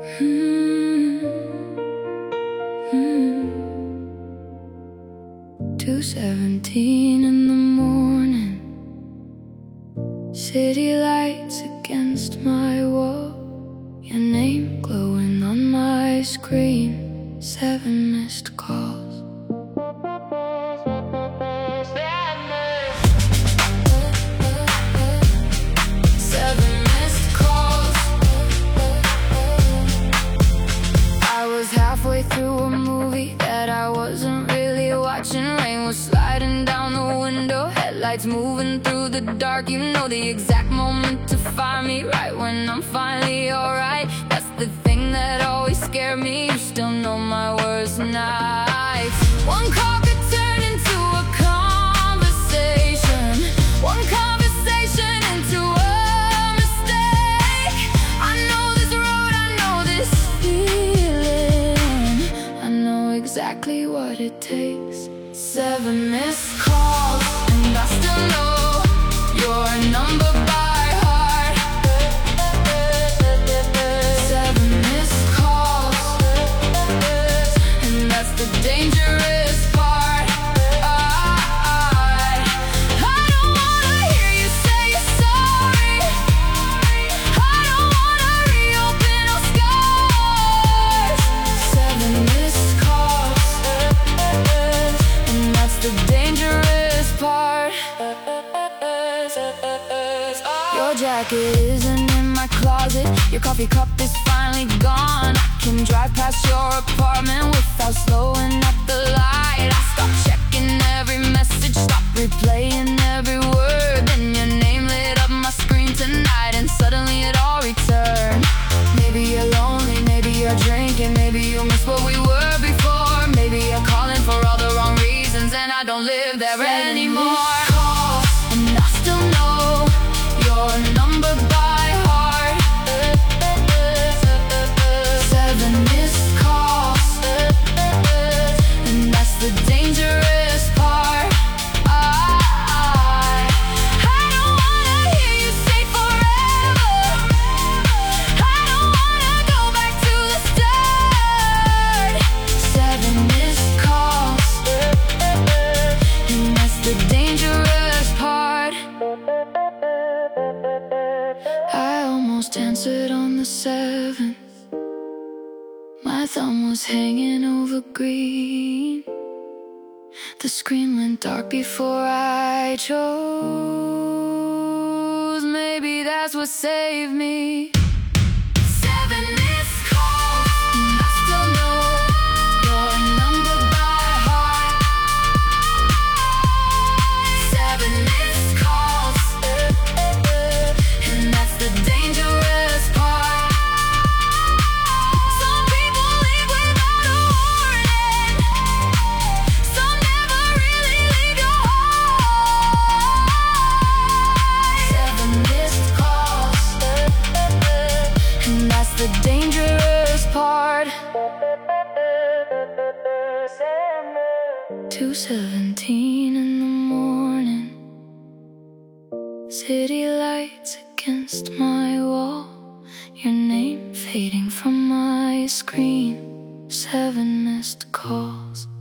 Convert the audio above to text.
2:17 in the morning, city lights against my wall, your name glowing on my screen, 7 missed calls. Halfway through a movie that I wasn't really watching. Rain was sliding down the window, headlights moving through the dark. You know the exact moment to find me, right when I'm finally alright. That's the thing that always scared me. You still know my worst nights. One call could turn into a conversation, one conversation into a mistake. I know this road, I know this feeling, I know exactly what it takes. 7 missed calls, and I still know your number by heart. 7 missed calls, and that's the dangerous part. I don't wanna hear you say you're sorry. I don't wanna reopen our scars. 7 missed calls, and that's the dangerous part. Your jacket isn't in my closet, your coffee cup is finally gone. I can drive past your apartment without slowing up the light. I stop checking every message, stop replaying every word. Then your name lit up my screen tonight, and suddenly it all returned. Maybe you're lonely, maybe you're drinking, maybe you miss what we were before. Maybe you're calling for all the wrong reasons, and I don't live there anymore. And I still know your number by heart. 7 missed calls, and that's the dangerous part. I don't wanna hear you say forever. I don't wanna go back to the start. 7 missed calls, and that's the dangerous part. I almost answered on the 7th. My thumb was hanging over green. The screen went dark before I chose. Maybe that's what saved me. 7 missed calls, and I still know your number by heart. 7 missed calls, and that's the dangerous part. Some people leave without a warning, some never really leave your heart. 7 missed calls, and that's the dangerous part. 2:17 in the morning, city lights against my wall, your name fading from my screen, 7 missed calls.